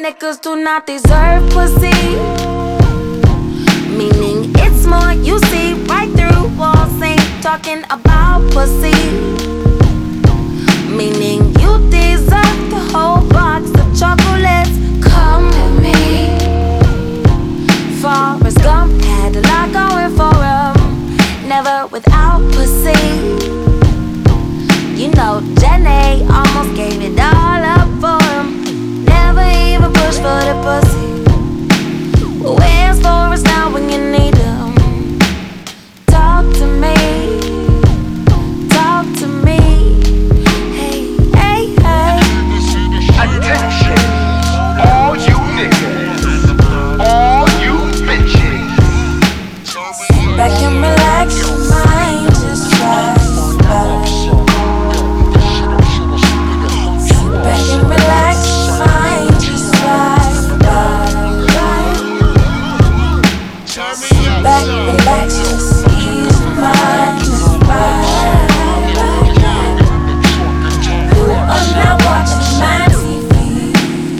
niggas do not deserve pussy. Meaning it's more you see right through walls, ain't talking about pussy. Meaning you deserve the whole box of chocolates. Come with me. Forrest Gump had a lot going for him, never without pussy. You know Jenny almost gave it all up for him, never even pushed for the pussy. Where's Forrest now when you need him? Talk to me, talk to me. Hey, hey, hey. Attention, all you niggas, all you bitches. Sit back and relax your mind, just try. Sit back and relax your mind, just try. Sit back, relax, just ease your mind, just ride. I'm not watching my TV.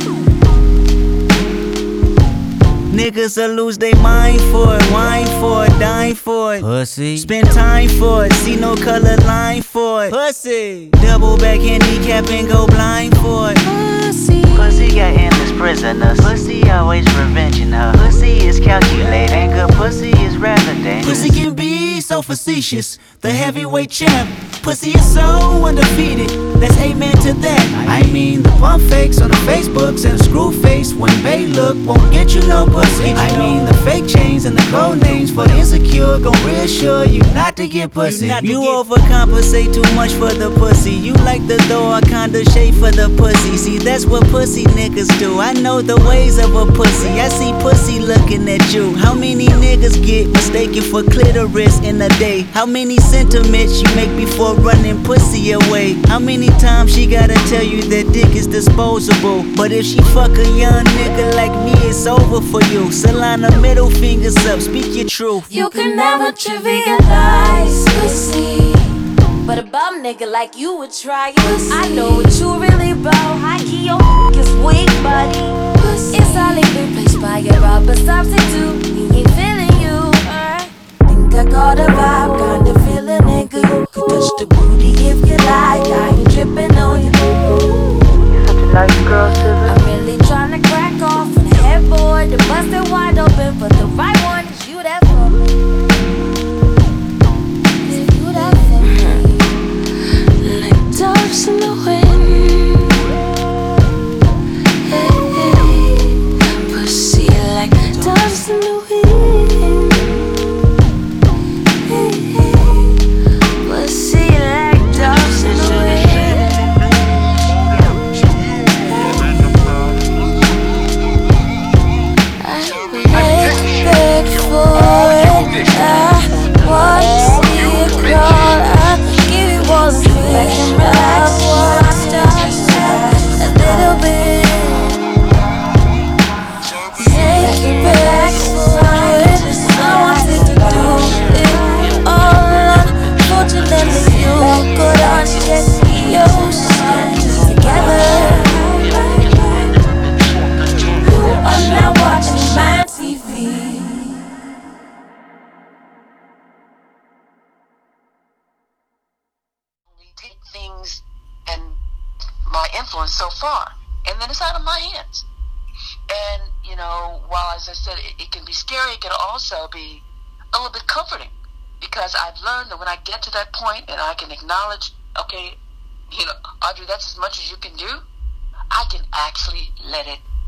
Niggas will lose they mind for it, wine for it, dine for it. Pussy. Spend time for it, see no color line for it. Pussy. Double back handicap and go blind for it. Pussy. Pussy got endless prisoners. Pussy always revenging her. Pussy is calculating. Good pussy is rather dangerous. Pussy can be so facetious. The heavyweight champ. Pussy is so undefeated. Let's amen to that. I mean the pump fakes on the Facebooks and the screw face when they look won't get you no pussy. I mean the fake chains and the code names for the insecure gon' reassure you not to get pussy. You overcompensate too much for the pussy. You like the door kinda shape for the pussy. See that's what pussy niggas do. I know the ways of a pussy. I see pussy looking at you. How many niggas get mistaken for clitoris in a day? How many sentiments you make before running pussy away? How many times she gotta tell you that dick is disposable? But if she fuck a young nigga like me, it's over for you. Solana, middle fingers up, speak your truth. You can never trivialize pussy, but a bum nigga like you would try it. I know what you really about. High key, your is weak, buddy. It's all replaced by your rubber substitute. He ain't feeling you. Think I got a vibe, kinda feeling nigga. You could touch the booty if you like. I ain't tripping on you. You're such a nice girl, Susan. I'm really tryna crack off on the headboard. The bust it wide open, but the right one is you that for me. Is you that for me? Like doves in the wind. Hey, hey. Pussy like doves in the wind. Hey, hey. Pussy like doves in the wind. Take things and my influence so far, and then it's out of my hands. And you know, while as I said, it can be scary, it can also be a little bit comforting, because I've learned that when I get to that point and I can acknowledge, okay, you know, Audrey, that's as much as you can do, I can actually let it